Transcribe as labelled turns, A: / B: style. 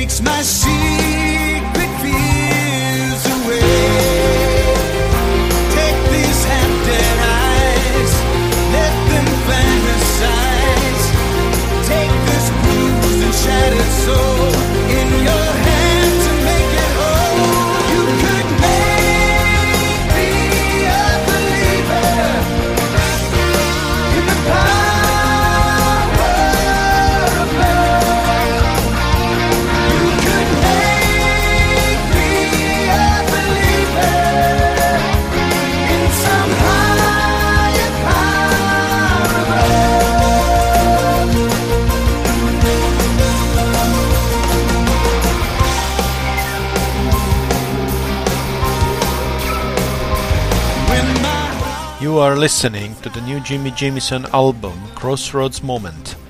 A: takes my secret fears away. Take these half-dead eyes, let them fantasize. Take this bruised and shattered soul in your hand to make it whole. You could make me a believer in the power of love. You could make me a believer in some higher power above. When my
B: You are listening to the new Jimmy Jamison album, Crossroads Moment.